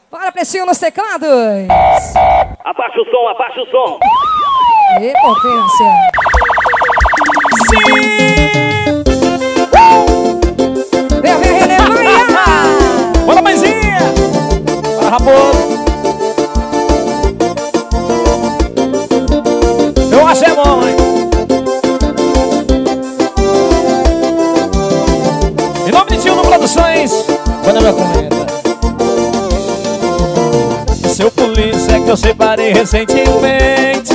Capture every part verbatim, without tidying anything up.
Bora, Pretinho, nos teclados. Abaixa o som, abaixa o som. E potência. Sim! Vem, vem, René Maia. Bora, mãezinha! Bora, Raposo! Eu acho é bom, hein? Em nome de Tio no Produções, quando eu comenta. Seu polícia é que eu separei recentemente.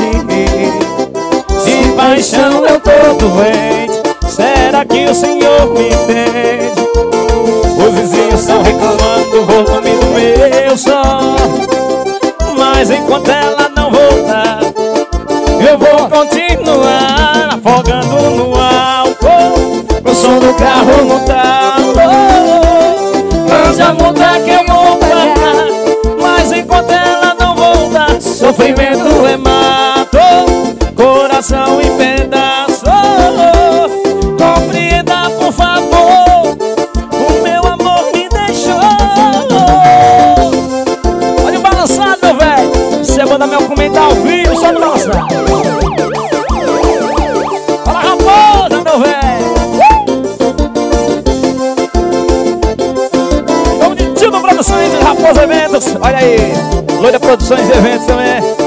De paixão eu tô doente. Será que o senhor me entende? Os vizinhos estão reclamando do volume do meu som. Mas enquanto ela não voltar, eu vou continuar afogando no álcool. O som do carro no talo. Mande a multa que eu vou pagar. Mas enquanto ela não voltar, sofrimento é mato, coração em pedaço. Compreenda, por favor, o meu amor me deixou. Olha o balançado, meu velho. Você manda meu comentário ao vivo, só no balançado. Fala, Raposa, meu velho. Vamos de Tio Produções e Raposa Eventos. Olha aí, Loira Produções e Eventos também.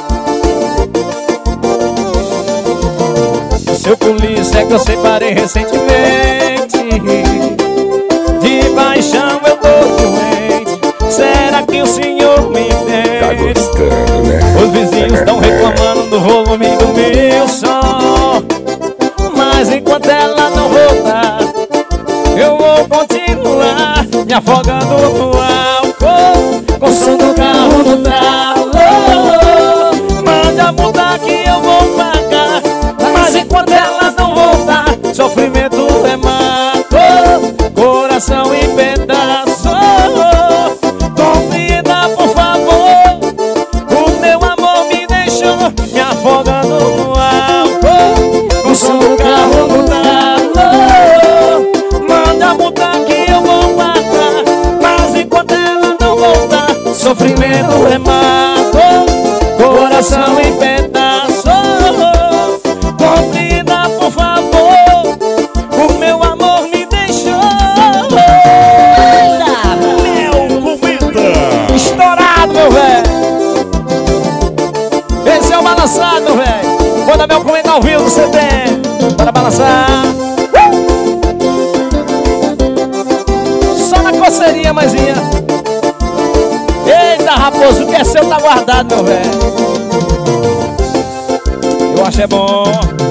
Seu polícia é que eu separei recentemente. De paixão eu tô doente. Será que o senhor me entende? Tá gostando, né? Os vizinhos estão reclamando do volume do meu som. Mas enquanto ela não voltar, eu vou continuar me afogando no álcool, com o som do carro no talo. Mande a multa que eu vou pagar. Mas enquanto ela não voltar, sofrimento é mato, coração em pedaço. Compreenda, por favor, o meu amor me deixou me afogando no álcool, com o som do carro no talo. Manda a multa que eu vou pagar. Mas enquanto ela não voltar, sofrimento é mato, coração em pedaço. Compreenda, por favor, o meu amor me deixou. Meu comida estourado, meu velho. Esse é o balançado, meu velho. Manda meu comentário ao vivo do C T. Bora balançar. Só na coceirinha, maisinha. Eita, Raposo, o que é seu tá guardado, meu velho. Eu acho é bom.